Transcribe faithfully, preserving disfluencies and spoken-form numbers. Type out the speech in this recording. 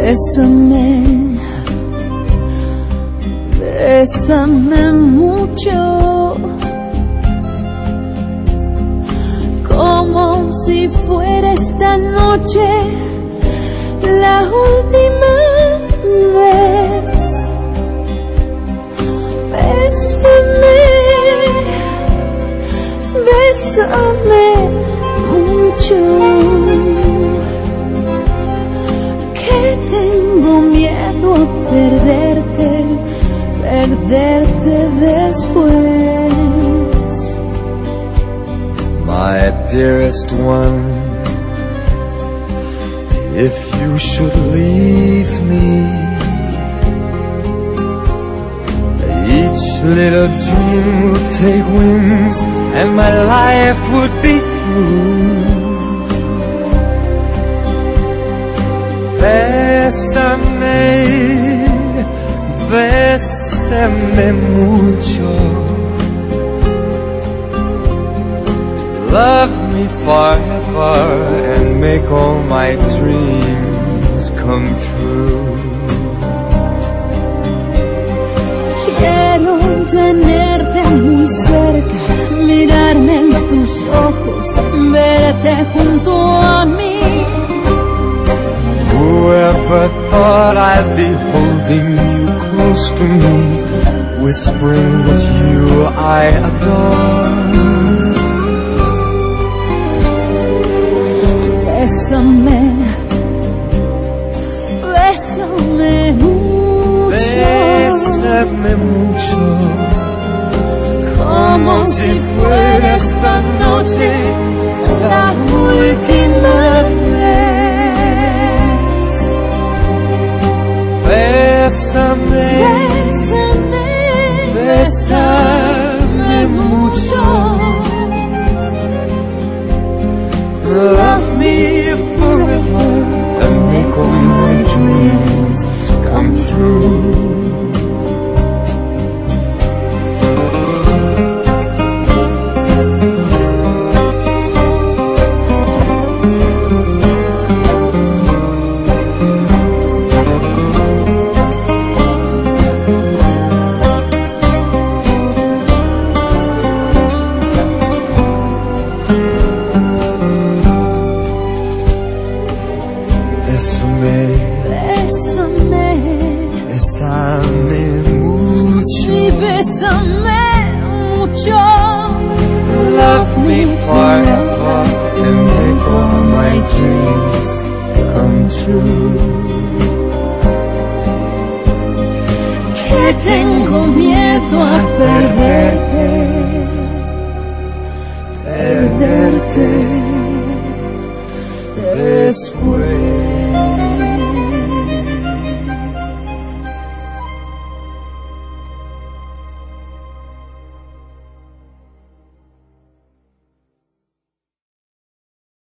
Bésame, bésame mucho, como si fuera esta noche la última vez. Bésame, bésame mucho, que tengo miedo a perderte, perderte después. My dearest one, if you should leave me, each little dream would take wings and my life would be through. Bésame, bésame mucho, love me forever and make all my dreams come true. Quiero tenerte muy cerca, mirarme en tus ojos, verte junto a mí. Whoever thought I'd be holding you close to me, whispering that you I adore. Bésame, bésame mucho, Bésame mucho, como si fuera esta noche la última vez. Bésame, Bésame, bésame mucho, love me forever and make all my dreams come true. Bésame, bésame, bésame mucho. sí, bésame.